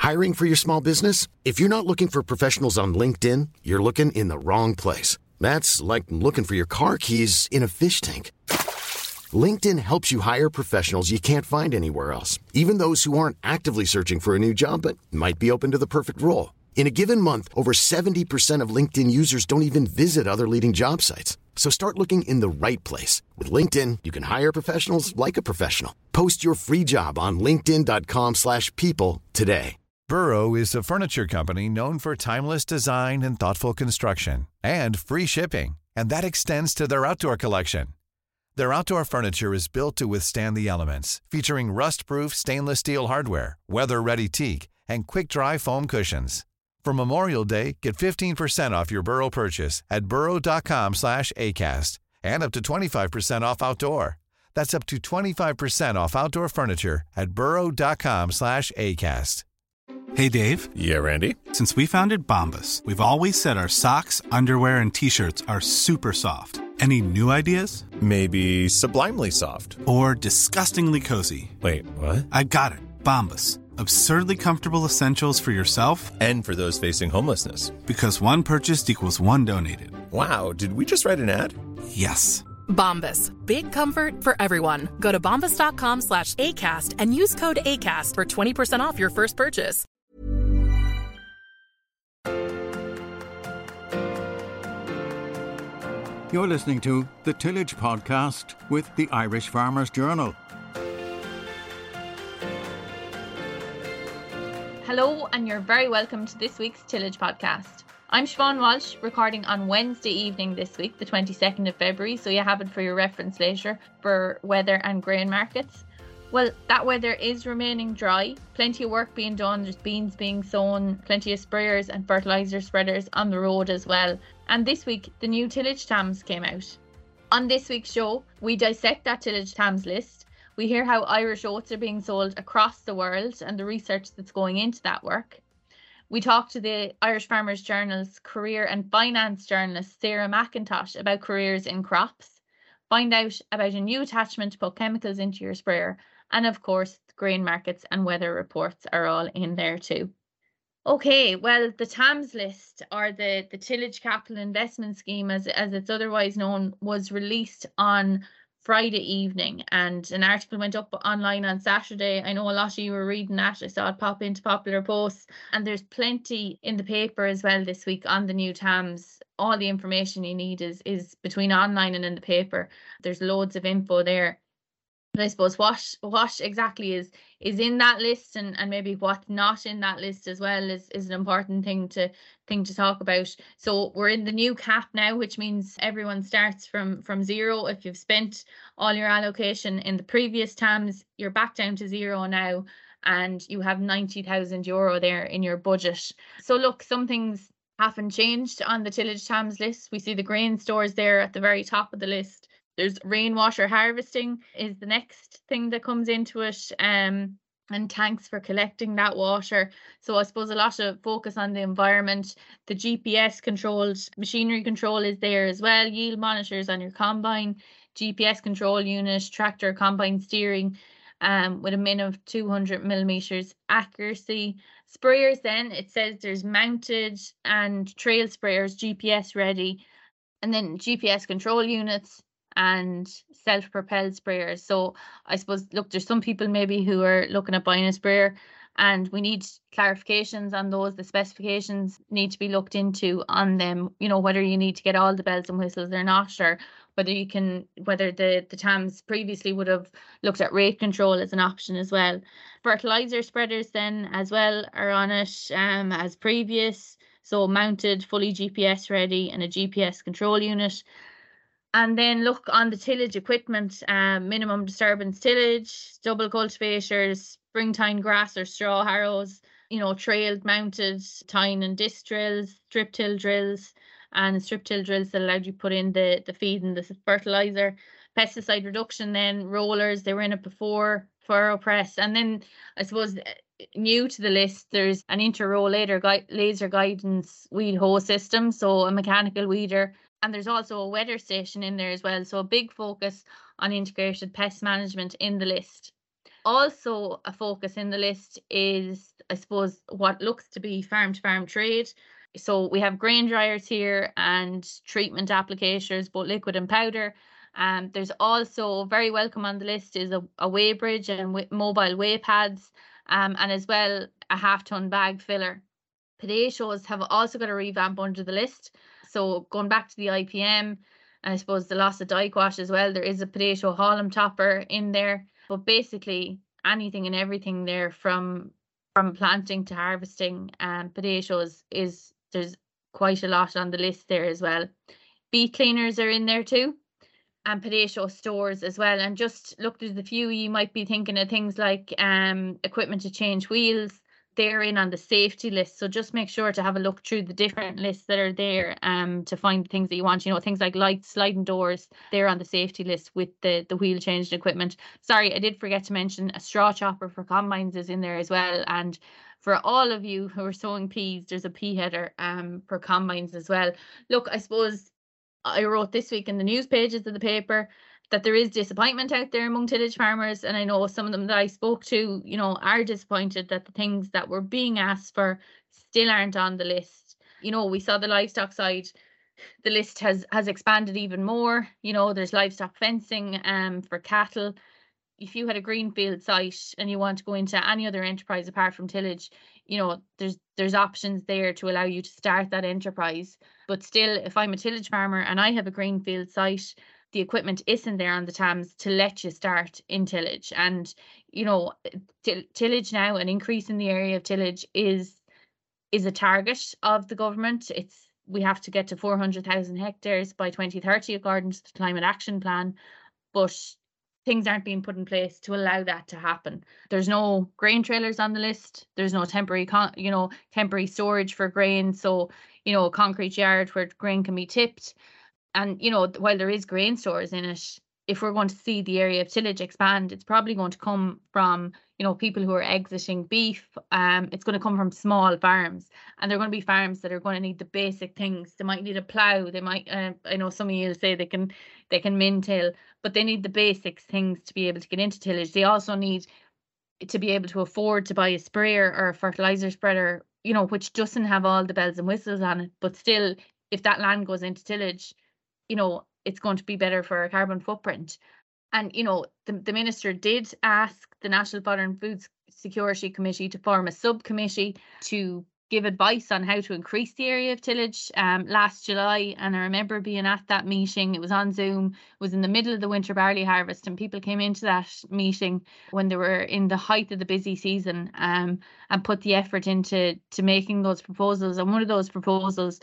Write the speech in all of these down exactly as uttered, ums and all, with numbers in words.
Hiring for your small business? If you're not looking for professionals on LinkedIn, you're looking in the wrong place. That's like looking for your car keys in a fish tank. LinkedIn helps you hire professionals you can't find anywhere else, even those who aren't actively searching for a new job but might be open to the perfect role. In a given month, over seventy percent of LinkedIn users don't even visit other leading job sites. So start looking in the right place. With LinkedIn, you can hire professionals like a professional. Post your free job on linkedin.com slash people today. Burrow is a furniture company known for timeless design and thoughtful construction and free shipping, and that extends to their outdoor collection. Their outdoor furniture is built to withstand the elements, featuring rust-proof stainless steel hardware, weather-ready teak, and quick-dry foam cushions. For Memorial Day, get fifteen percent off your Burrow purchase at burrow.com slash ACAST and up to twenty-five percent off outdoor. That's up to twenty-five percent off outdoor furniture at burrow.com slash ACAST. Hey, Dave. Yeah, Randy. Since we founded Bombas, we've always said our socks, underwear, and T-shirts are super soft. Any new ideas? Maybe sublimely soft. Or disgustingly cozy. Wait, what? I got it. Bombas. Absurdly comfortable essentials for yourself and for those facing homelessness. Because one purchased equals one donated. Wow, did we just write an ad? Yes. Bombas. Big comfort for everyone. Go to bombas.com slash ACAST and use code ACAST for twenty percent off your first purchase. You're listening to the Tillage Podcast with the Irish Farmers Journal. Hello, and you're very welcome to this week's Tillage Podcast. I'm Siobhan Walsh, recording on Wednesday evening this week, the twenty-second of February, so you have it for your reference later for weather and grain markets. Well, that weather is remaining dry, plenty of work being done, there's beans being sown, plenty of sprayers and fertiliser spreaders on the road as well. And this week, the new tillage T A Ms came out. On this week's show, we dissect that tillage T A Ms list. We hear how Irish oats are being sold across the world and the research that's going into that work. We talk to the Irish Farmers Journal's career and finance journalist Sarah McIntosh about careers in crops, find out about a new attachment to put chemicals into your sprayer, and of course, the grain markets and weather reports are all in there too. Okay, well, the T A Ms list, or the, the Tillage Capital Investment Scheme, as, as it's otherwise known, was released on Friday evening, and an article went up online on Saturday. I know a lot of you were reading that. I saw it pop into popular posts, and there's plenty in the paper as well this week on the new T A Ms. All the information you need is is between online and in the paper. There's loads of info there. But I suppose what what exactly is is in that list, and, and maybe what's not in that list as well is, is an important thing to thing to talk about. So we're in the new cap now, which means everyone starts from from zero. If you've spent all your allocation in the previous T A Ms, you're back down to zero now, and you have ninety thousand euro there in your budget. So look, some things haven't changed on the tillage T A Ms list. We see the grain stores there at the very top of the list. There's rainwater harvesting is the next thing that comes into it, um, and tanks for collecting that water. So I suppose a lot of focus on the environment. The G P S controlled machinery control is there as well. Yield monitors on your combine, G P S control unit, tractor combine steering, um, with a min of two hundred millimeters accuracy. Sprayers then, it says there's mounted and trail sprayers, G P S ready, and then G P S control units and self-propelled sprayers. So I suppose, look, there's some people maybe who are looking at buying a sprayer, and we need clarifications on those. The specifications need to be looked into on them, you know, whether you need to get all the bells and whistles or not, or whether you can, whether the, the T A Ms previously would have looked at rate control as an option as well. Fertiliser spreaders then as well are on it, um, as previous. So mounted, fully G P S ready, and a G P S control unit. And then look on the tillage equipment, um, minimum disturbance tillage, double cultivators, springtime grass or straw harrows, you know, trailed mounted tine and disc drills, strip till drills, and strip till drills that allowed you to put in the, the feed and the fertiliser. Pesticide reduction then, rollers, they were in it before, furrow press. And then I suppose new to the list, there's an inter-row laser, gui- laser guidance weed hoe system, so a mechanical weeder. And there's also a weather station in there as well. So a big focus on integrated pest management in the list. Also a focus in the list is, I suppose, what looks to be farm-to-farm trade. So we have grain dryers here and treatment applicators, both liquid and powder. Um, there's also, very welcome on the list, is a, a weigh bridge and w- mobile weigh pads, um, and as well a half-ton bag filler. Potatoes have also got a revamp under the list. So going back to the I P M, and I suppose the loss of die quash as well, there is a potato Hallam topper in there. But basically anything and everything there from from planting to harvesting um, potatoes is, there's quite a lot on the list there as well. Beet cleaners are in there too, and potato stores as well. And just look, there's a few you might be thinking of, things like um equipment to change wheels. They're in on the safety list, so just make sure to have a look through the different lists that are there um to find the things that you want. You know, things like lights, sliding doors, they're on the safety list with the the wheel changed equipment. Sorry, I did forget to mention a straw chopper for combines is in there as well. And for all of you who are sowing peas, there's a pea header um for combines as well. Look, I suppose I wrote this week in the news pages of the paper that there is disappointment out there among tillage farmers, and I know some of them that I spoke to, you know, are disappointed that the things that were being asked for still aren't on the list. You know, we saw the livestock side, the list has has expanded even more. You know, there's livestock fencing um for cattle. If you had a greenfield site and you want to go into any other enterprise apart from tillage, you know, there's there's options there to allow you to start that enterprise. But still, if I'm a tillage farmer and I have a greenfield site, the equipment isn't there on the T A Ms to let you start in tillage. And, you know, t- tillage now, an increase in the area of tillage is is a target of the government. It's we have to get to four hundred thousand hectares by twenty thirty according to the Climate Action Plan. But things aren't being put in place to allow that to happen. There's no grain trailers on the list. There's no temporary, con- you know, temporary storage for grain. So, you know, a concrete yard where grain can be tipped. And, you know, while there is grain stores in it, if we're going to see the area of tillage expand, it's probably going to come from, you know, people who are exiting beef. Um, it's going to come from small farms, and they're going to be farms that are going to need the basic things. They might need a plough. They might, uh, I know some of you will say they can, they can min-till, but they need the basic things to be able to get into tillage. They also need to be able to afford to buy a sprayer or a fertilizer spreader, you know, which doesn't have all the bells and whistles on it. But still, if that land goes into tillage, you know, it's going to be better for our carbon footprint. And, you know, the, the minister did ask the National Fodder and Food Security Committee to form a subcommittee to give advice on how to increase the area of tillage um, last July. And I remember being at that meeting. It was on Zoom. It was in the middle of the winter barley harvest, and people came into that meeting when they were in the height of the busy season um, and put the effort into to making those proposals. And one of those proposals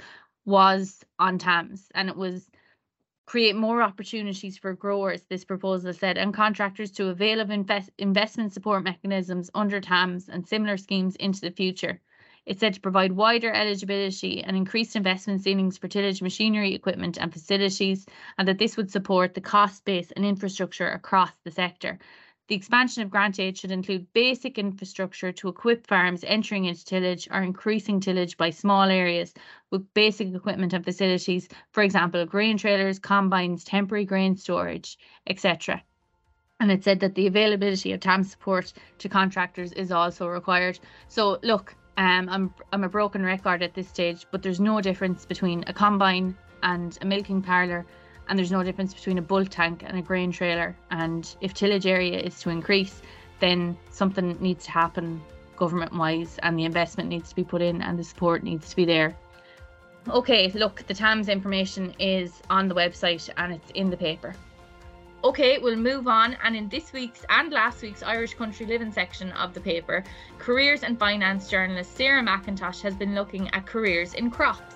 was on T A Ms, and it was create more opportunities for growers, this proposal said, and contractors to avail of invest, investment support mechanisms under T A Ms and similar schemes into the future. It said to provide wider eligibility and increased investment ceilings for tillage machinery, equipment and facilities, and that this would support the cost base and infrastructure across the sector. The expansion of grant aid should include basic infrastructure to equip farms entering into tillage or increasing tillage by small areas with basic equipment and facilities, for example, grain trailers, combines, temporary grain storage, et cetera. And it said that the availability of T A M support to contractors is also required. So look, um, I'm I'm a broken record at this stage, but there's no difference between a combine and a milking parlour. And there's no difference between a bulk tank and a grain trailer. And if tillage area is to increase, then something needs to happen government-wise, and the investment needs to be put in and the support needs to be there. Okay, look, the T A Ms information is on the website and it's in the paper. Okay, we'll move on. And in this week's and last week's Irish Country Living section of the paper, careers and finance journalist Sarah McIntosh has been looking at careers in crops.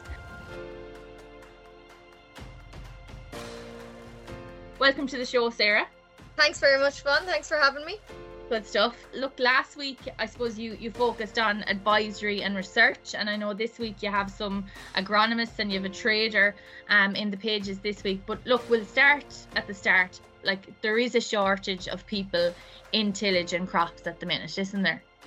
Welcome to the show, Sarah. Thanks very much, Siobhan. Thanks for having me. Good stuff. Look, last week, I suppose you, you focused on advisory and research, and I know this week you have some agronomists and you have a trader um, in the pages this week. But look, we'll start at the start. Like, there is a shortage of people in tillage and crops at the minute, isn't there?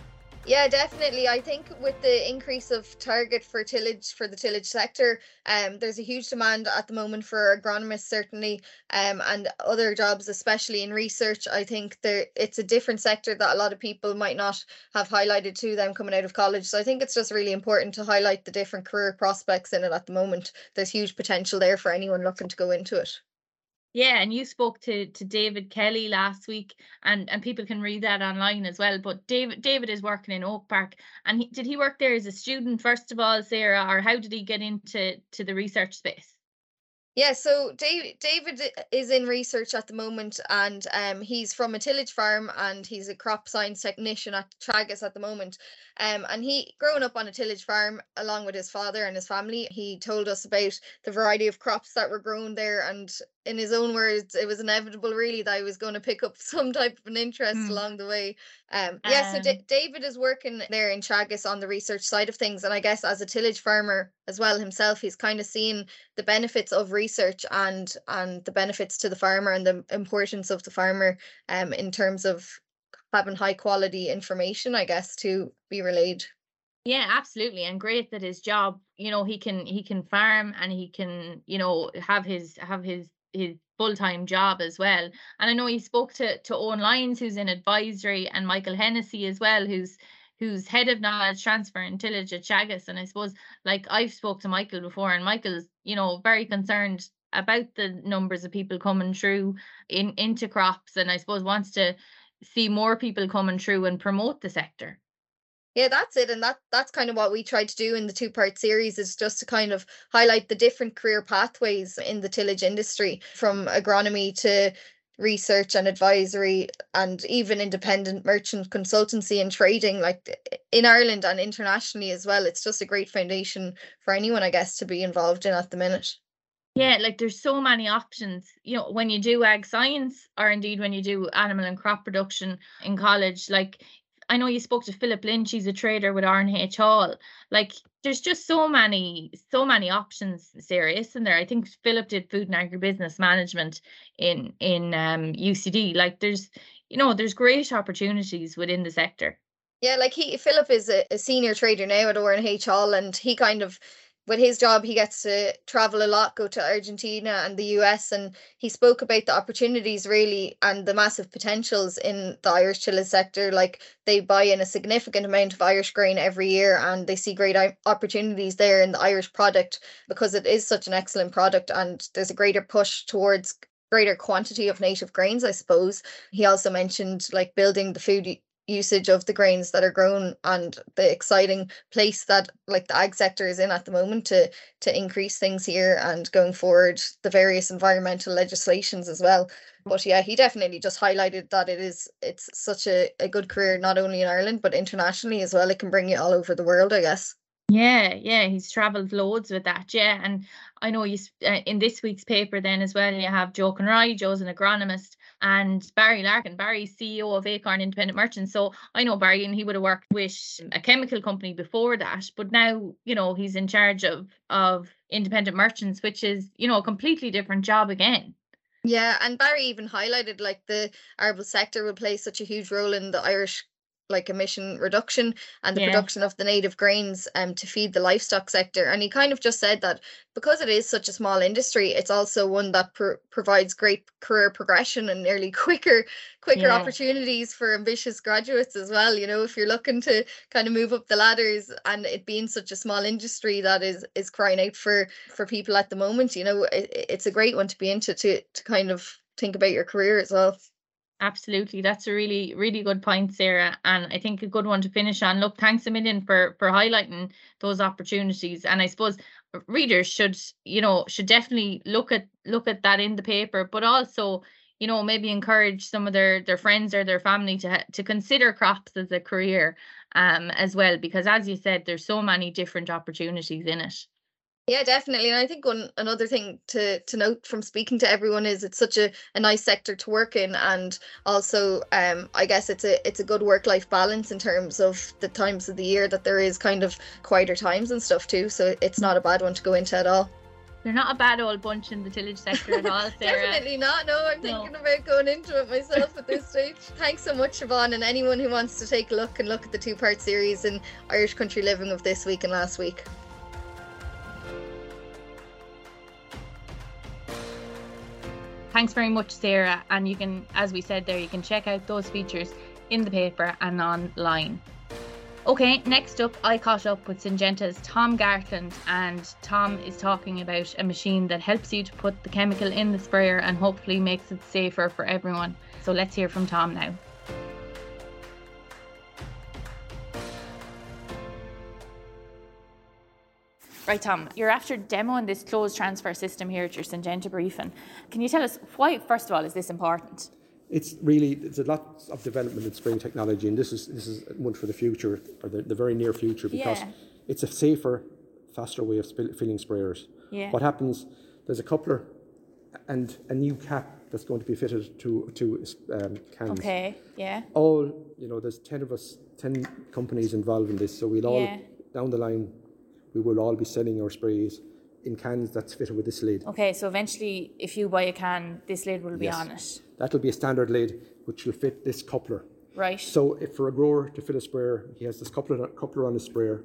Yeah, definitely. I think with the increase of target for tillage, for the tillage sector, um, there's a huge demand at the moment for agronomists, certainly, um, and other jobs, especially in research. I think there it's a different sector that a lot of people might not have highlighted to them coming out of college. So I think it's just really important to highlight the different career prospects in it at the moment. There's huge potential there for anyone looking to go into it. Yeah, and you spoke to to David Kelly last week, and and people can read that online as well. But David David is working in Oak Park, and he, did he work there as a student first of all, Sarah, or how did he get into to the research space? Yeah, so David David is in research at the moment, and um, he's from a tillage farm, and he's a crop science technician at Teagasc at the moment. Um, and he, growing up on a tillage farm along with his father and his family, he told us about the variety of crops that were grown there. And in his own words, it was inevitable, really, that I was going to pick up some type of an interest mm. along the way. Um, yeah, um, so D- David is working there in Teagasc on the research side of things. And I guess as a tillage farmer as well himself, he's kind of seen the benefits of research and and the benefits to the farmer and the importance of the farmer um, in terms of having high quality information, I guess, to be relayed. Yeah, absolutely. And great that his job, you know, he can he can farm and he can, you know, have his have his his full-time job as well. And I know he spoke to to Owen Lyons, who's in advisory, and Michael Hennessy as well, who's who's head of knowledge transfer and tillage at Teagasc. And I suppose, like, I've spoke to Michael before, and Michael's, you know, very concerned about the numbers of people coming through in into crops, and I suppose wants to see more people coming through and promote the sector. Yeah, that's it. And that that's kind of what we tried to do in the two-part series, is just to kind of highlight the different career pathways in the tillage industry, from agronomy to research and advisory, and even independent merchant consultancy and trading, like in Ireland and internationally as well. It's just a great foundation for anyone, I guess, to be involved in at the minute. Yeah, like there's so many options, you know, when you do ag science, or indeed when you do animal and crop production in college. Like, I know you spoke to Philip Lynch, he's a trader with R N H Hall. Like, there's just so many, so many options, Sarah, isn't there? I think Philip did food and agribusiness management in, in um, U C D. Like, there's, you know, there's great opportunities within the sector. Yeah, like he, Philip is a, a senior trader now at R N H Hall, and he kind of, with his job, he gets to travel a lot, go to Argentina and the U S, and he spoke about the opportunities really and the massive potentials in the Irish tillage sector. Like, they buy in a significant amount of Irish grain every year, and they see great opportunities there in the Irish product because it is such an excellent product, and there's a greater push towards greater quantity of native grains, I suppose. He also mentioned like building the food usage of the grains that are grown, and the exciting place that like the ag sector is in at the moment to to increase things here, and going forward the various environmental legislations as well. But yeah, he definitely just highlighted that it is it's such a, a good career, not only in Ireland but internationally as well. It can bring you all over the world, I guess. Yeah, yeah, he's travelled loads with that, yeah. And I know you uh, in this week's paper then as well, you have Joe Conroy. Joe's an agronomist, and Barry Larkin. Barry's C E O of Acorn Independent Merchants. So I know Barry, and he would have worked with a chemical company before that, but now, you know, he's in charge of of independent merchants, which is, you know, a completely different job again. Yeah, and Barry even highlighted like the arable sector will play such a huge role in the Irish like emission reduction and the yeah. production of the native grains um to feed the livestock sector. And he kind of just said that because it is such a small industry, it's also one that pr- provides great career progression and nearly quicker quicker yeah. opportunities for ambitious graduates as well. You know, if you're looking to kind of move up the ladders, and it being such a small industry that is is crying out for for people at the moment, you know, it, it's a great one to be into, to to kind of think about your career as well. Absolutely. That's a really, really good point, Sarah. And I think a good one to finish on. Look, thanks a million for, for highlighting those opportunities. And I suppose readers should, you know, should definitely look at look at that in the paper, but also, you know, maybe encourage some of their, their friends or their family to to consider crops as a career um as well, because as you said, there's so many different opportunities in it. Yeah, definitely. And I think one another thing to to note from speaking to everyone is it's such a, a nice sector to work in, and also um I guess it's a it's a good work-life balance in terms of the times of the year that there is kind of quieter times and stuff too. So it's not a bad one to go into at all. You're not a bad old bunch in the tillage sector at all, Sarah. Definitely not. No, I'm No. thinking about going into it myself at this stage. Thanks so much, Siobhan, and anyone who wants to take a look and look at the two-part series in Irish Country Living of this week and last week. Thanks very much, Sarah. And you can, as we said there, you can check out those features in the paper and online. Okay, next up, I caught up with Syngenta's Tom Gartland, and Tom is talking about a machine that helps you to put the chemical in the sprayer and hopefully makes it safer for everyone. So let's hear from Tom now. Right, Tom, you're after demoing this closed transfer system here at your Syngenta briefing. Can you tell us why, first of all, is this important? It's really, there's a lot of development in spraying technology, and this is this is one for the future, or the, the very near future, because Yeah. it's a safer, faster way of spill, filling sprayers. Yeah. What happens, there's a coupler and a new cap that's going to be fitted to, to um, cans. Okay, yeah. All, you know, there's ten of us, ten companies involved in this, so we'll all, Yeah. down the line, we will all be selling our sprays in cans that's fitted with this lid. Okay, so eventually, if you buy a can, this lid will be Yes. on it. That'll be a standard lid, which will fit this coupler. Right. So if for a grower to fill a sprayer, he has this coupler, coupler on the sprayer.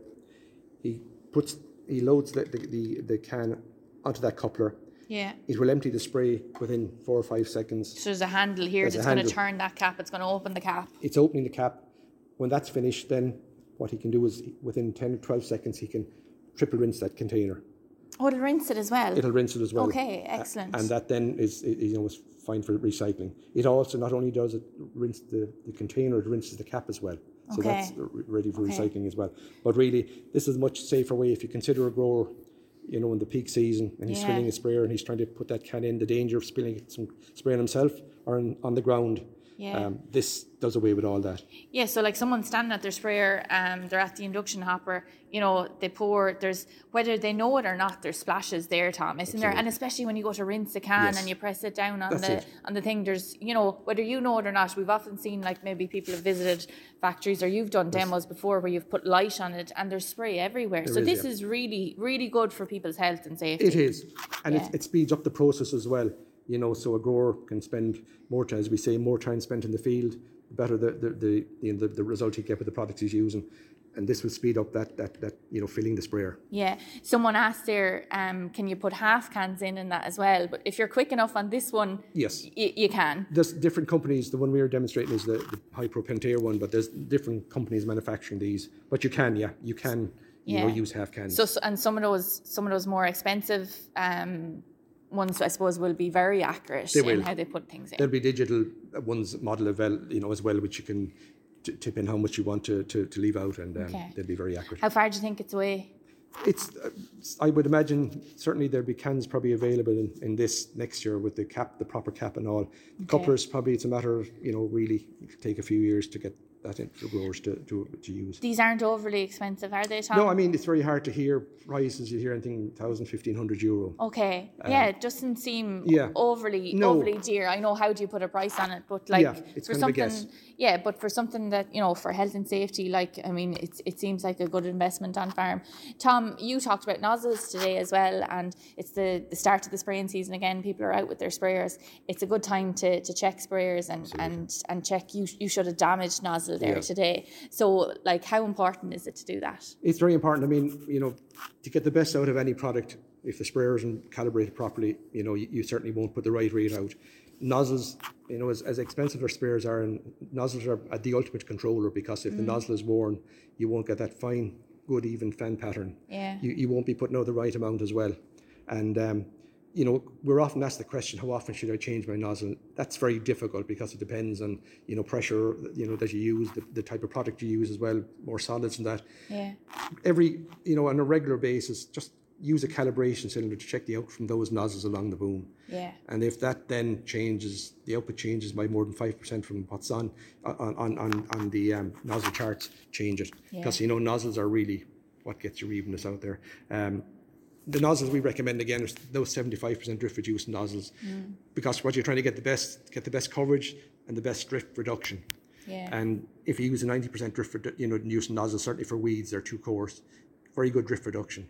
He puts, he loads the, the, the, the can onto that coupler. Yeah. It will empty the spray within four or five seconds. So there's a handle here There's a that's going to handle. turn that cap. It's going to open the cap. It's opening the cap. When that's finished, then what he can do is within ten or twelve seconds, he can triple rinse that container. Oh, it'll rinse it as well. It'll rinse it as well. Okay, excellent. Uh, and that then is, is, you know, is fine for recycling. It also not only does it rinse the, the container, it rinses the cap as well. So Okay. that's r- ready for Okay. recycling as well. But really, this is a much safer way if you consider a grower, you know, in the peak season, and he's Yeah. filling a sprayer and he's trying to put that can in, the danger of spilling some spray on himself or in, on the ground. Yeah. Um, this does away with all that. Yeah, so like someone standing at their sprayer, um, they're at the induction hopper, you know, they pour, there's, whether they know it or not, there's splashes there, Tom, isn't there? Absolutely. And especially when you go to rinse the can Yes. and you press it down on That's the it. on the thing, there's, you know, whether you know it or not, we've often seen like maybe people have visited factories or you've done demos before where you've put light on it and there's spray everywhere. There so is, this yeah. is really, really good for people's health and safety. It is, and Yeah. it, it speeds up the process as well. You know, so a grower can spend more time, as we say, more time spent in the field, the better the the the, you know, the, the result he get with the products he's using, and this will speed up that that that you know filling the sprayer. Yeah. Someone asked there, um, can you put half cans in in that as well? But if you're quick enough on this one, Yes. y- you can. There's different companies. The one we are demonstrating is the, the Hypro Pentair one, but there's different companies manufacturing these. But you can, yeah, you can, you know, Yeah. use half cans. So, so and some of those some of those more expensive um, ones, I suppose, will be very accurate They in will. how they put things in. There'll be digital ones model as well, you know, as well, which you can t- tip in how much you want to, to, to leave out, and um, Okay. they'll be very accurate. How far do you think it's away? It's, uh, I would imagine, certainly there'll be cans probably available in, in this next year with the cap, the proper cap and all. The couplers, probably it's a matter of, you know, really take a few years to get that in for growers to, to, to use. These aren't overly expensive, are they, Tom? No, I mean, it's very hard to hear prices. You hear anything one thousand, fifteen hundred euro. Okay. yeah, it doesn't seem yeah. overly No. overly dear. I know how do you put a price on it, but like Yeah, it's for kind of a something, guess. yeah, but for something that you know for health and safety, like I mean, it's it seems like a good investment on farm. Tom, you talked about nozzles today as well, and it's the, the start of the spraying season again. People are out with their sprayers. It's a good time to, to check sprayers and, and and check you you should have damaged nozzle there Yeah. today. So like, how important is it to do that? It's very important. I mean, you know, to get the best out of any product, if the sprayer isn't calibrated properly, you know, you, you certainly won't put the right rate out. Nozzles, you know, as, as expensive as sprayers are, and nozzles are uh, the ultimate controller, because if the nozzle is worn, you won't get that fine, good, even fan pattern. Yeah. You, you won't be putting out the right amount as well. And, um, you know, we're often asked the question, how often should I change my nozzle? That's very difficult because it depends on, you know, pressure, you know, that you use, the, the type of product you use as well, more solids and that. Yeah. Every, you know, on a regular basis, just use a calibration cylinder to check the output from those nozzles along the boom. Yeah. And if that then changes, the output changes by more than five percent from what's on on on, on, on the um, nozzle charts, change it. Yeah. Because, you know, nozzles are really what gets your evenness out there. Um, the nozzles we recommend, again, are those seventy-five percent drift reduced nozzles, Mm. because what you're trying to get the best, get the best coverage and the best drift reduction. Yeah. And if you use a ninety percent drift, redu- you know, use nozzles, certainly for weeds, they're too coarse, very good drift reduction.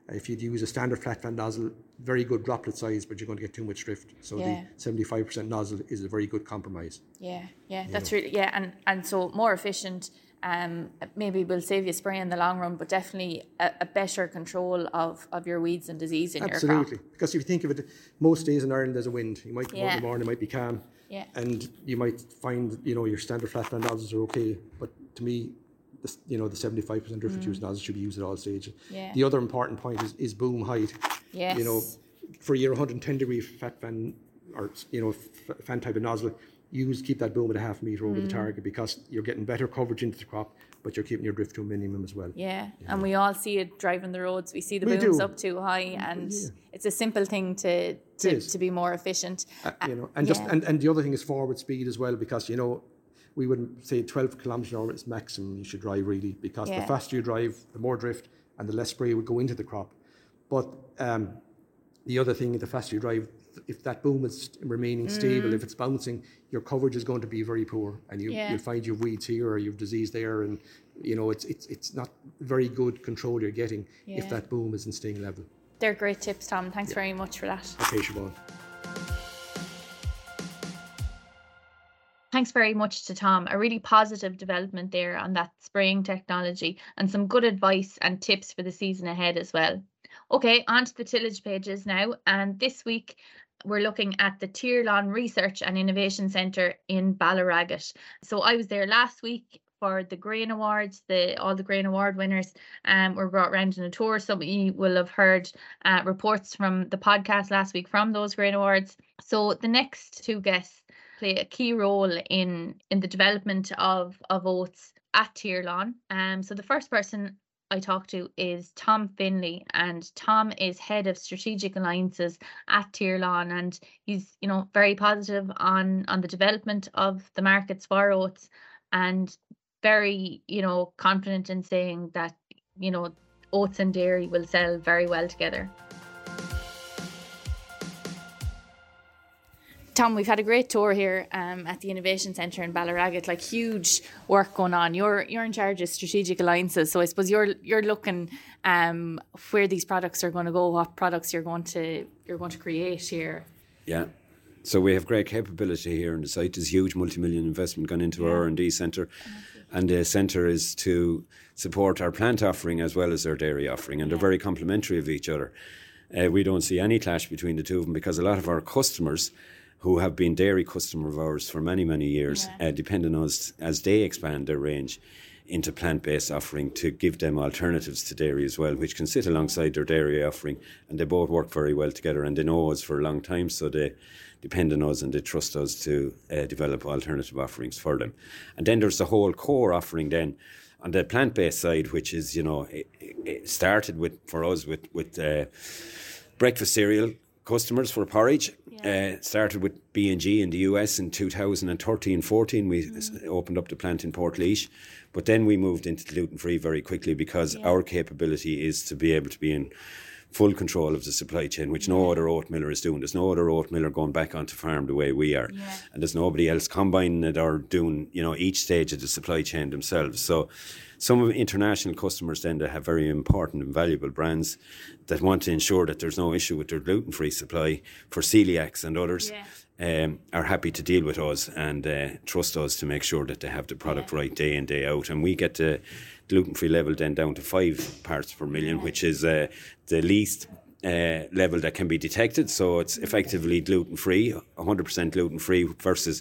If you'd use a standard flat fan nozzle, very good droplet size, but you're going to get too much drift. So yeah. the seventy-five percent nozzle is a very good compromise. Yeah, yeah, that's know. really, yeah, and, and so more efficient, um, maybe will save you spray in the long run, but definitely a, a better control of, of your weeds and disease in Absolutely. your crop. Absolutely, because if you think of it, most days in Ireland there's a wind. You might come yeah. out in the morning, it might be calm, yeah. and you might find, you know, your standard flat fan nozzles are okay, but to me, the, you know, the sevenfive percent drift mm. use nozzles should be used at all stages. Yeah. The other important point is, is boom height. Yes. You know, for your one hundred ten degree flat fan or, you know, f- fan type of nozzle, use keep that boom at a half metre over mm. the target, because you're getting better coverage into the crop, but you're keeping your drift to a minimum as well. Yeah, you and know. we all see it driving the roads. We see the we booms do. up too high, and yeah. it's a simple thing to to, to be more efficient. Uh, you know, and yeah. just and, and the other thing is forward speed as well, because you know we wouldn't say twelve kilometres an hour is maximum you should drive really, because yeah. the faster you drive, the more drift and the less spray would go into the crop. But um, the other thing, the faster you drive, if that boom is remaining stable, mm. if it's bouncing, your coverage is going to be very poor, and you, yeah. you'll find you've weeds here or you've disease there, and you know it's it's it's not very good control you're getting yeah. if that boom isn't staying level. They're great tips, Tom. Thanks yeah. very much for that. Okay, Siobhan. Thanks very much to Tom. A really positive development there on that spraying technology, and some good advice and tips for the season ahead as well. Okay, on to the tillage pages now. And this week we're looking at the Tirlán Research and Innovation Centre in Ballyragget. So I was there last week for the Grain Awards. The all the Grain Award winners um, were brought round on a tour. Some of you will have heard uh, reports from the podcast last week from those Grain Awards. So the next two guests play a key role in in the development of of oats at Tirlán. Um, so the first person I talked to is Tom Finlay, and Tom is head of strategic alliances at Tirlán, and he's, you know, very positive on on the development of the markets for oats, and very, you know, confident in saying that, you know, oats and dairy will sell very well together. Tom, we've had a great tour here um, at the Innovation Centre in Ballyragget, like huge work going on. You're you're in charge of strategic alliances, so I suppose you're you're looking um, where these products are going to go, what products you're going to you're going to create here. Yeah, so we have great capability here, and the site is huge, multi-million investment gone into yeah. our R and D centre, and the centre is to support our plant offering as well as our dairy offering, and yeah. they're very complementary of each other. Uh, we don't see any clash between the two of them, because a lot of our customers who have been dairy customer of ours for many, many years, yeah. uh, depend on us as they expand their range into plant-based offering to give them alternatives to dairy as well, which can sit alongside their dairy offering, and they both work very well together, and they know us for a long time, so they depend on us and they trust us to uh, develop alternative offerings for them. And then there's the whole core offering then on the plant-based side, which is, you know, it, it started with for us with, with uh, breakfast cereal customers for porridge. Yeah. Uh, started with B and G in the U S in two thousand thirteen fourteen. We mm. opened up the plant in Portlaoise, but then we moved into gluten-free very quickly, because yeah. our capability is to be able to be in full control of the supply chain, which yeah. no other oat miller is doing. There's no other oat miller going back onto farm the way we are, yeah. and there's nobody else combining it or doing, you know, each stage of the supply chain themselves. So some of international customers then that have very important and valuable brands that want to ensure that there's no issue with their gluten-free supply for celiacs and others yeah. um, are happy to deal with us and uh, trust us to make sure that they have the product yeah. right day in, day out. And we get the gluten-free level then down to five parts per million, yeah. which is uh, the least uh, level that can be detected. So it's effectively gluten-free, one hundred percent gluten-free versus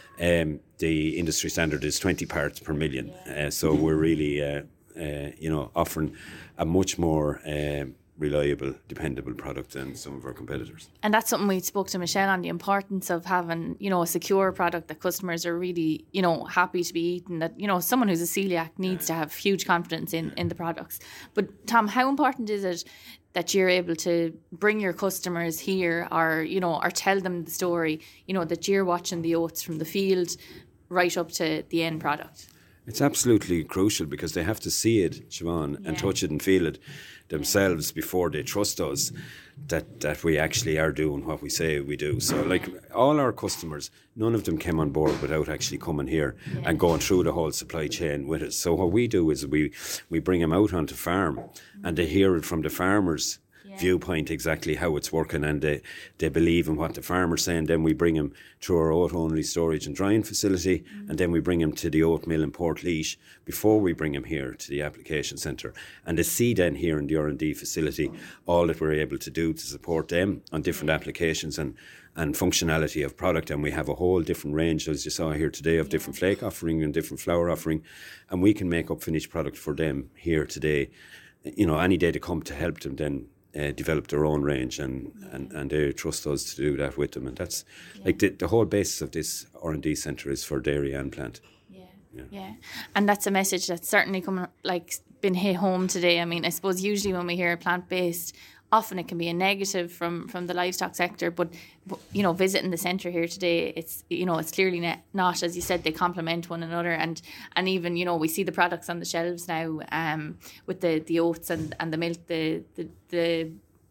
Um, the industry standard is twenty parts per million. Uh, so we're really, uh, uh, you know, offering a much more um, reliable, dependable product than some of our competitors. And that's something we spoke to Michelle on, the importance of having, you know, a secure product that customers are really, you know, happy to be eating, that, you know, someone who's a celiac needs to have huge confidence in, in the products. But Tom, how important is it that you're able to bring your customers here, or, you know, or tell them the story, you know, that you're watching the oats from the field right up to the end product? It's absolutely crucial because they have to see it, Siobhan, yeah. and touch it and feel it themselves before they trust us that, that we actually are doing what we say we do. So like all our customers, none of them came on board without actually coming here yeah. and going through the whole supply chain with us. So what we do is we, we bring them out onto farm and they hear it from the farmers viewpoint exactly how it's working, and they, they believe in what the farmer's saying. Then we bring them through our oat only storage and drying facility, mm-hmm. and then we bring them to the oat mill in Portlaoise before we bring them here to the application centre. And they see then here in the R and D facility all that we're able to do to support them on different applications and and functionality of product. And we have a whole different range, as you saw here today, of different flake offering and different flour offering, and we can make up finished product for them here today, you know, any day to come to help them then Uh, develop their own range, and, and, and they trust us to do that with them. And that's yeah. like the, the whole basis of this R and D centre is for dairy and plant. Yeah. yeah, yeah, and that's a message that's certainly coming like been hit home today. I mean, I suppose usually when we hear plant based, often it can be a negative from, from the livestock sector, but, but you know, visiting the centre here today, it's you know it's clearly not, as you said, they complement one another, and and even you know we see the products on the shelves now, um, with the, the oats and, and the milk, the the, the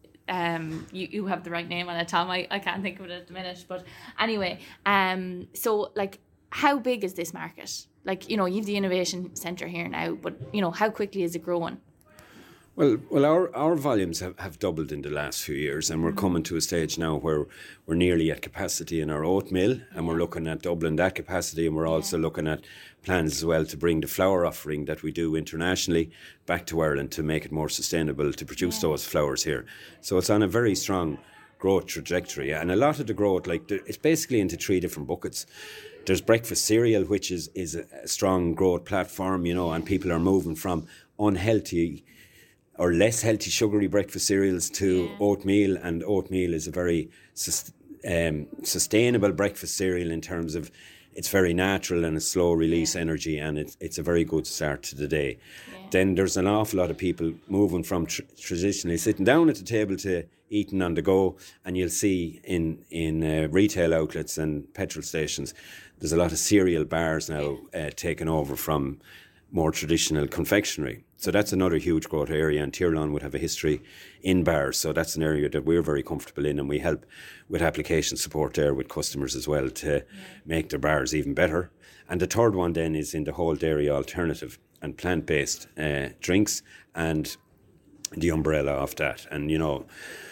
um you, you have the right name on it, Tom. I, I can't think of it at the minute, but anyway, um so like how big is this market? Like you know you've the innovation centre here now, but you know how quickly is it growing? Well, well, our, our volumes have, have doubled in the last few years, and we're coming to a stage now where we're nearly at capacity in our oat mill, and we're looking at doubling that capacity, and we're also looking at plans as well to bring the flour offering that we do internationally back to Ireland to make it more sustainable to produce yeah. those flours here. So it's on a very strong growth trajectory, and a lot of the growth, like it's basically into three different buckets. There's breakfast cereal, which is, is a strong growth platform, you know, and people are moving from unhealthy or less healthy sugary breakfast cereals to yeah. oatmeal, and oatmeal is a very sus- um, sustainable breakfast cereal in terms of it's very natural and a slow release yeah. energy, and it's it's a very good start to the day. Yeah. Then there's an awful lot of people moving from tr- traditionally sitting down at the table to eating on the go, and you'll see in in uh, retail outlets and petrol stations there's a lot of cereal bars now uh, taken over from more traditional confectionery. So that's another huge growth area, and Tirlán would have a history in bars, so that's an area that we're very comfortable in, and we help with application support there with customers as well to yeah. make their bars even better. And the third one then is in the whole dairy alternative and plant-based uh, drinks, and the umbrella of that. And you know,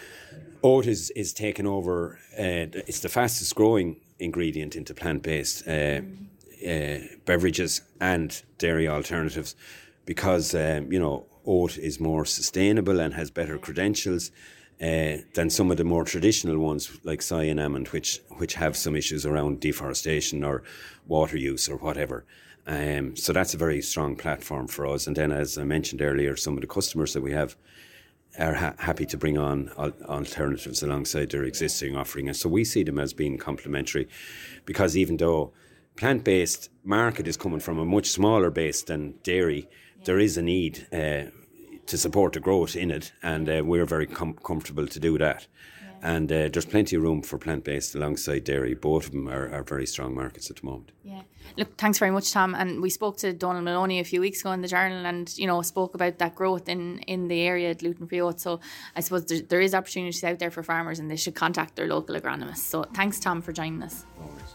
oat is, is taken over, uh, it's the fastest growing ingredient into plant-based uh, mm. uh, beverages and dairy alternatives, because um, you know oat is more sustainable and has better credentials uh, than some of the more traditional ones like soy and almond, which which have some issues around deforestation or water use or whatever. Um, so that's a very strong platform for us. And then, as I mentioned earlier, some of the customers that we have are ha- happy to bring on al- alternatives alongside their existing offering. And so we see them as being complementary, because even though plant-based market is coming from a much smaller base than dairy, there is a need uh, to support the growth in it, and uh, we're very com- comfortable to do that. Yeah. And uh, there's plenty of room for plant-based alongside dairy. Both of them are, are very strong markets at the moment. Yeah. Look, thanks very much, Tom. And we spoke to Donald Maloney a few weeks ago in the Journal, and you know spoke about that growth in, in the area at gluten-free oats. So I suppose there, there is opportunities out there for farmers, and they should contact their local agronomists. So thanks, Tom, for joining us. Always.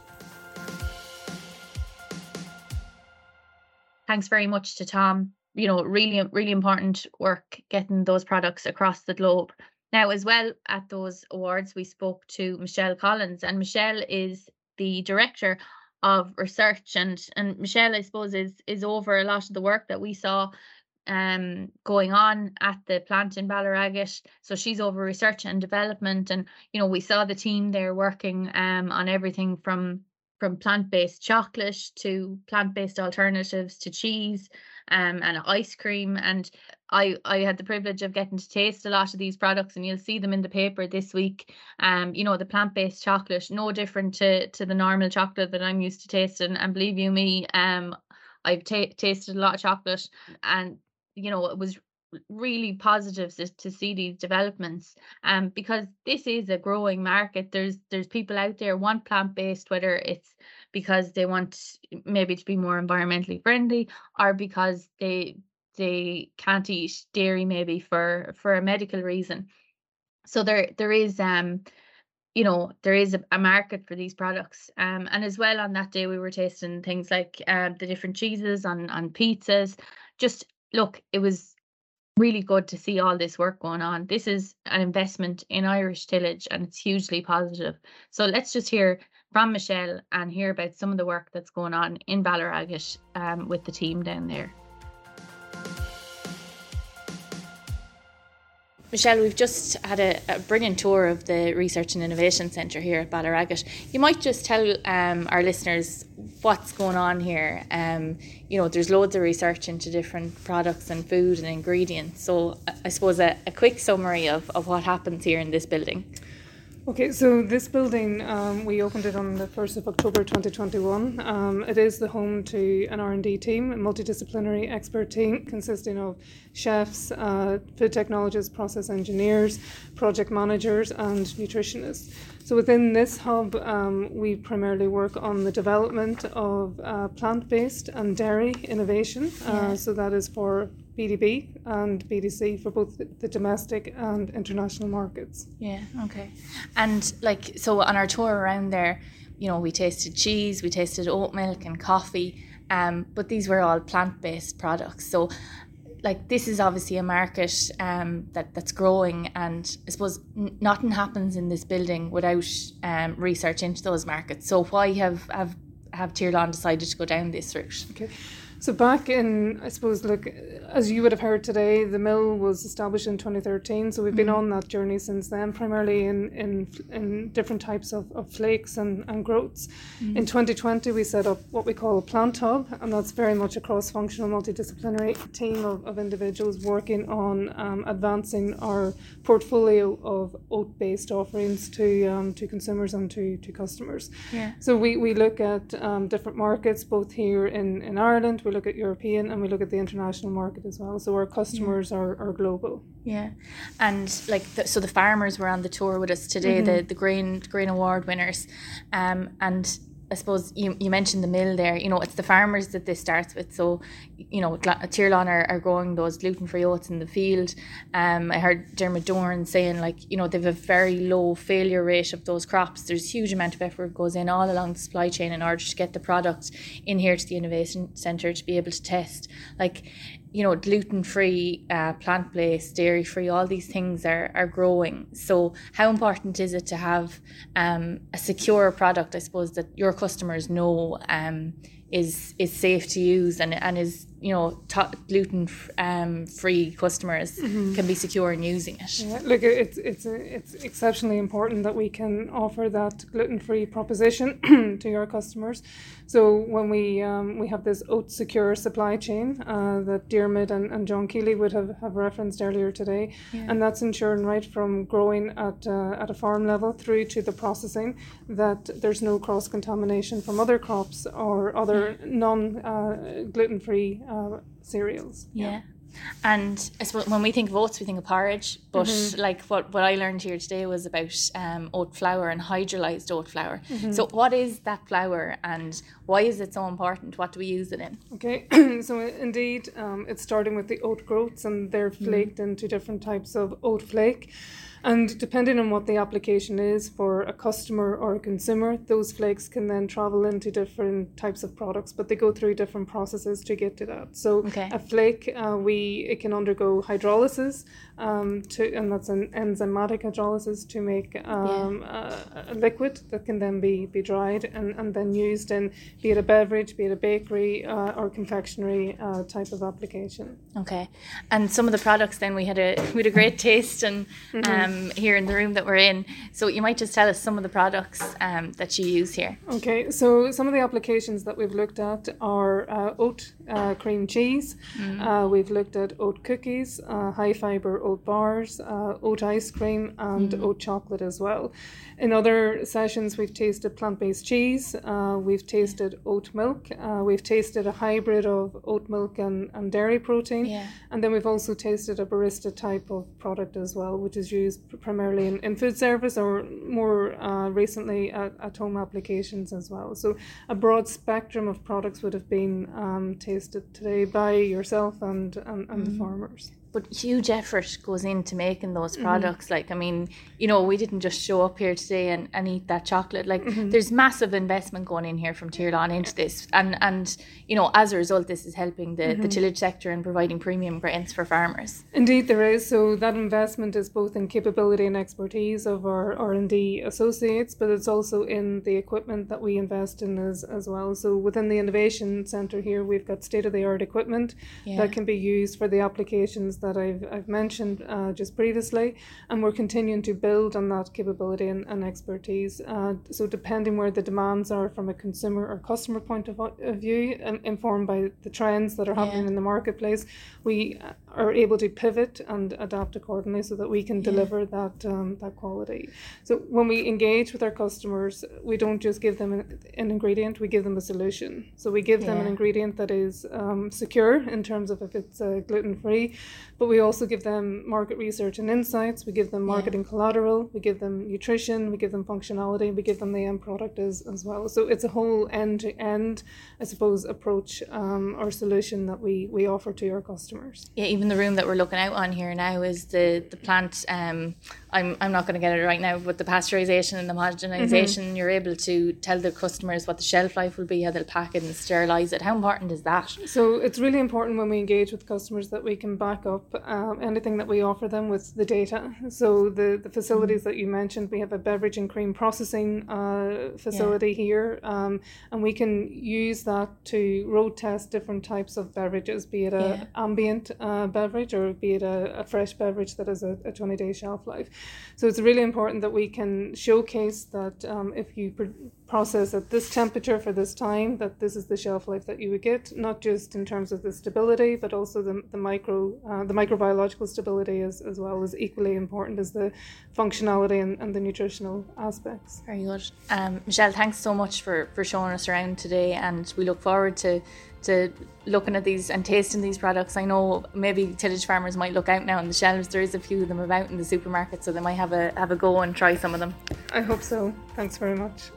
Thanks very much to Tom. You know, really, really important work getting those products across the globe. Now, as well, at those awards, we spoke to Michelle Collins, and Michelle is the director of research. And and Michelle, I suppose, is is over a lot of the work that we saw um going on at the plant in Ballyragget. So she's over research and development, and you know, we saw the team there working um on everything from from plant-based chocolate to plant-based alternatives to cheese um, and ice cream. And I, I had the privilege of getting to taste a lot of these products, and you'll see them in the paper this week. Um, you know, the plant-based chocolate, no different to, to the normal chocolate that I'm used to tasting. And believe you me, um, I've t- tasted a lot of chocolate, and, you know, it was really positive to, to see these developments, um, because this is a growing market. There's there's people out there want plant-based, whether it's because they want maybe to be more environmentally friendly, or because they they can't eat dairy maybe for for a medical reason. So there there is um you know there is a, a market for these products, um and as well on that day we were tasting things like um the different cheeses on on pizzas. Just look, it was really good to see all this work going on. This is an investment in Irish tillage and it's hugely positive. So let's just hear from Michelle and hear about some of the work that's going on in Ballyragget um, with the team down there. Michelle, we've just had a, a brilliant tour of the Research and Innovation Centre here at Ballyragget. You might just tell um, our listeners what's going on here. Um, you know, there's loads of research into different products and food and ingredients. So I suppose a, a quick summary of, of what happens here in this building. Okay, so this building, um, we opened it on the first of October twenty twenty-one. Um, it is the home to an R and D team, a multidisciplinary expert team consisting of chefs, uh, food technologists, process engineers, project managers and nutritionists. So within this hub, um, we primarily work on the development of uh, plant-based and dairy innovation. Uh, yeah. So that is for B two B and B two C for both the domestic and international markets. Yeah, okay. And like, so on our tour around there, you know, we tasted cheese, we tasted oat milk and coffee, um, but these were all plant-based products. So like, this is obviously a market um, that, that's growing, and I suppose n- nothing happens in this building without um, research into those markets. So why have, have, have Tirlán decided to go down this route? Okay. So back in, I suppose, look, as you would have heard today, the mill was established in twenty thirteen. So we've been mm. on that journey since then, primarily in in, in different types of, of flakes and, and groats. Mm. In twenty twenty, we set up what we call a plant hub, and that's very much a cross-functional, multidisciplinary team of, of individuals working on um, advancing our portfolio of oat-based offerings to um, to consumers and to, to customers. Yeah. So we, we look at um, different markets, both here in, in Ireland. We look at European and we look at the international market as well. So our customers yeah. are, are global. Yeah, and like the, so the farmers were on the tour with us today, mm-hmm. the the grain grain award winners, um, and I suppose you you mentioned the mill there. You know, it's the farmers that this starts with. So, you know, Tirlán are, are growing those gluten-free oats in the field. Um, I heard Dermot Doran saying, like, you know, they've a very low failure rate of those crops. There's a huge amount of effort goes in all along the supply chain in order to get the product in here to the Innovation Centre to be able to test. Like, you know, gluten-free, uh, plant-based, dairy-free, all these things are, are growing. So how important is it to have um, a secure product, I suppose, that your customers know um, is is safe to use and, and is, you know, t- gluten-free um, customers mm-hmm. can be secure in using it? Yeah, look, it's, it's, it's exceptionally important that we can offer that gluten-free proposition to our customers. So when we um, we have this oat secure supply chain uh, that Dermot and, and John Keeley would have, have referenced earlier today, yeah. and that's ensuring right from growing at uh, at a farm level through to the processing that there's no cross contamination from other crops or other yeah. non uh, gluten-free uh, cereals. Yeah. yeah. And I suppose when we think of oats, we think of porridge, but mm-hmm. like what, what I learned here today was about um, oat flour and hydrolyzed oat flour. Mm-hmm. So what is that flour and why is it so important? What do we use it in? Okay, so indeed um, it's starting with the oat groats, and they're flaked mm-hmm. into different types of oat flake. And depending on what the application is for a customer or a consumer, those flakes can then travel into different types of products, but they go through different processes to get to that. So okay. a flake, uh, we it can undergo hydrolysis, um, to, and that's an enzymatic hydrolysis to make um, yeah. a, a liquid that can then be, be dried and, and then used in, be it a beverage, be it a bakery uh, or confectionery uh, type of application. Okay, and some of the products then we had a we had a great taste and. Mm-hmm. Um, um, here in the room that we're in. So you might just tell us some of the products um, that you use here. Okay, so some of the applications that we've looked at are uh, oat uh, cream cheese. Mm. Uh, we've looked at oat cookies, uh, high fibre oat bars, uh, oat ice cream, and mm. oat chocolate as well. In other sessions, we've tasted plant-based cheese. Uh, we've tasted oat milk. Uh, we've tasted a hybrid of oat milk and, and dairy protein. Yeah. And then we've also tasted a barista type of product as well, which is used primarily in, in food service or more uh, recently at, at home applications as well. So a broad spectrum of products would have been um, tasted today by yourself and, and, and mm. the farmers. But huge effort goes into making those products. Mm-hmm. Like, I mean, you know, we didn't just show up here today and, and eat that chocolate. Like, mm-hmm. there's massive investment going in here from Tirlán into this. And, and you know, as a result, this is helping the, mm-hmm. the tillage sector and providing premium grains for farmers. Indeed, there is. So that investment is both in capability and expertise of our R and D associates, but it's also in the equipment that we invest in as, as well. So within the Innovation Centre here, we've got state-of-the-art equipment yeah. that can be used for the applications that I've, I've mentioned uh, just previously, and we're continuing to build on that capability and, and expertise. Uh, so depending where the demands are from a consumer or customer point of, of view, um, informed by the trends that are happening yeah. in the marketplace, we are able to pivot and adapt accordingly so that we can yeah. deliver that um, that quality. So when we engage with our customers, we don't just give them an, an ingredient, we give them a solution. So we give yeah. them an ingredient that is um, secure in terms of if it's uh, gluten-free, but we also give them market research and insights, we give them marketing yeah. collateral, we give them nutrition, we give them functionality, we give them the end product as, as well. So it's a whole end-to-end, I suppose, approach um, or solution that we, we offer to our customers. Yeah, even the room that we're looking out on here now is the, the plant, um, I'm I'm not going to get it right now, but the pasteurization and the homogenization, mm-hmm. you're able to tell the customers what the shelf life will be, how they'll pack it and sterilize it. How important is that? So it's really important when we engage with customers that we can back up um, anything that we offer them with the data. So the, the facilities mm-hmm. that you mentioned, we have a beverage and cream processing uh, facility yeah. here, um, and we can use that to road test different types of beverages, be it a yeah. ambient uh, beverage or be it a, a fresh beverage that has a, a twenty day shelf life. So it's really important that we can showcase that um, if you pr- process at this temperature for this time, that this is the shelf life that you would get, not just in terms of the stability, but also the, the micro uh, the microbiological stability as, as well is equally important as the functionality and, and the nutritional aspects. Very good. Um, Michelle, thanks so much for, for showing us around today, and we look forward to to looking at these and tasting these products. I know maybe tillage farmers might look out now on the shelves. There is a few of them about in the supermarket, so they might have a have a go and try some of them. I hope so. Thanks very much.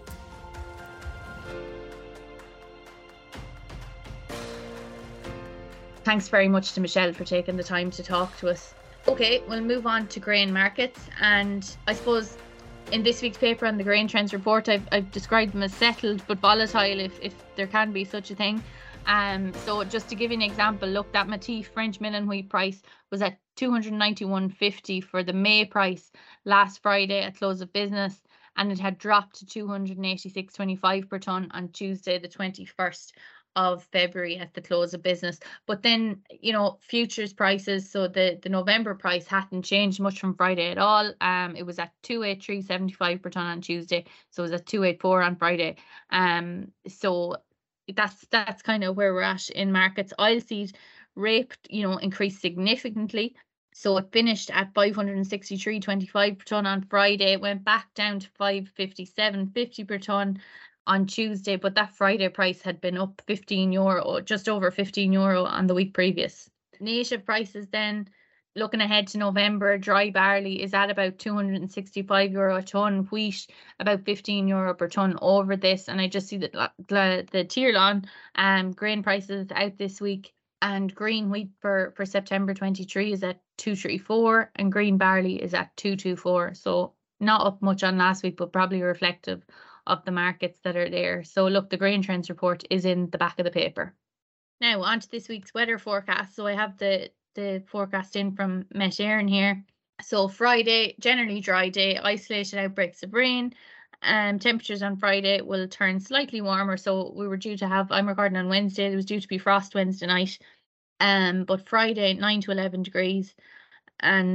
Thanks very much to Michelle for taking the time to talk to us. Okay, we'll move on to grain markets, and I suppose in this week's paper on the Grain Trends report, I've, I've described them as settled but volatile, if, if there can be such a thing. Um, so just to give you an example, look, that Matif French milling wheat price was at two hundred ninety-one fifty for the May price last Friday at close of business, and it had dropped to two hundred eighty-six twenty-five per tonne on Tuesday the twenty-first of February at the close of business. But then, you know, futures prices, so the the November price hadn't changed much from Friday at all. Um, it was at two eighty-three seventy-five per tonne on Tuesday, so it was at two eighty-four on Friday. Um, so that's that's kind of where we're at in markets. Oilseed rape, you know, increased significantly. So it finished at five hundred sixty-three twenty-five per tonne on Friday. It went back down to five fifty-seven fifty per tonne on Tuesday, but that Friday price had been up fifteen euro, just over fifteen euro on the week previous. Native prices then, looking ahead to November, dry barley is at about two hundred sixty-five euro a tonne, wheat about fifteen euro per tonne over this. And I just see that the, the Tirlán um, grain prices out this week, and green wheat for, for September twenty-three is at two thirty-four and green barley is at two twenty-four. So not up much on last week, but probably reflective of the markets that are there. So look, the Grain Trends report is in the back of the paper. Now on to this week's weather forecast. So I have the the forecast in from Met Éireann here. So Friday, generally dry day, isolated outbreaks of rain. Um, temperatures on Friday will turn slightly warmer. So we were due to have, I'm recording on Wednesday, there was due to be frost Wednesday night. Um, but Friday, nine to eleven degrees. And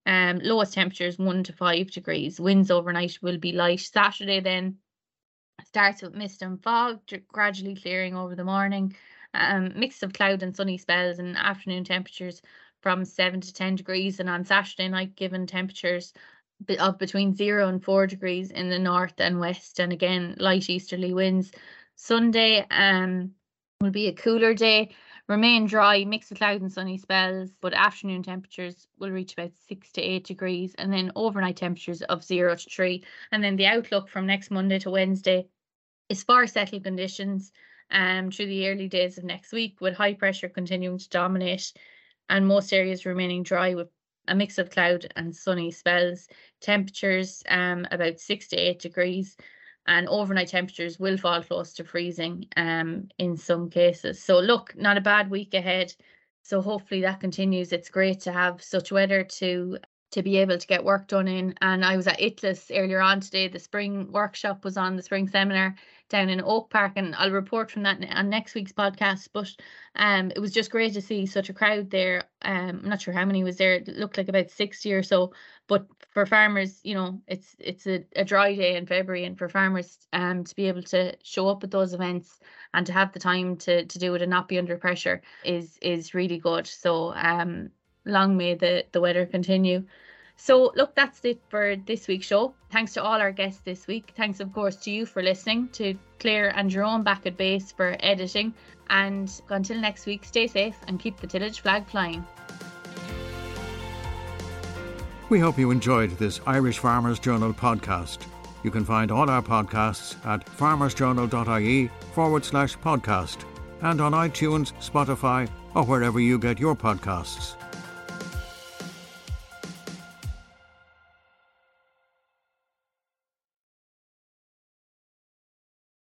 Um, lowest temperatures one to five degrees. Winds overnight will be light. Saturday then starts with mist and fog, gradually clearing over the morning. Um, mix of cloud and sunny spells, and afternoon temperatures from seven to ten degrees. And on Saturday night, given temperatures of between zero and four degrees in the north and west, and again light easterly winds. Sunday um will be a cooler day, remain dry, mix of cloud and sunny spells, but afternoon temperatures will reach about six to eight degrees, and then overnight temperatures of zero to three. And then the outlook from next Monday to Wednesday is far settled conditions um through the early days of next week, with high pressure continuing to dominate and most areas remaining dry with a mix of cloud and sunny spells. Temperatures um about six to eight degrees, and overnight temperatures will fall close to freezing um in some cases. So look, not a bad week ahead. So hopefully that continues. It's great to have such weather to to be able to get work done in. And I was at I T L A S earlier on today. The spring workshop was on, the spring seminar down in Oak Park, and I'll report from that on next week's podcast. But um, it was just great to see such a crowd there. Um, I'm not sure how many was there. It looked like about sixty or so. But for farmers, you know, it's it's a, a dry day in February, and for farmers um to be able to show up at those events and to have the time to to do it and not be under pressure is is really good. So um, long may the the weather continue. So look, that's it for this week's show. Thanks to all our guests this week. Thanks, of course, to you for listening, to Claire and Jerome back at base for editing. And until next week, stay safe and keep the tillage flag flying. We hope you enjoyed this Irish Farmers Journal podcast. You can find all our podcasts at farmersjournal.ie forward slash podcast and on iTunes, Spotify, or wherever you get your podcasts.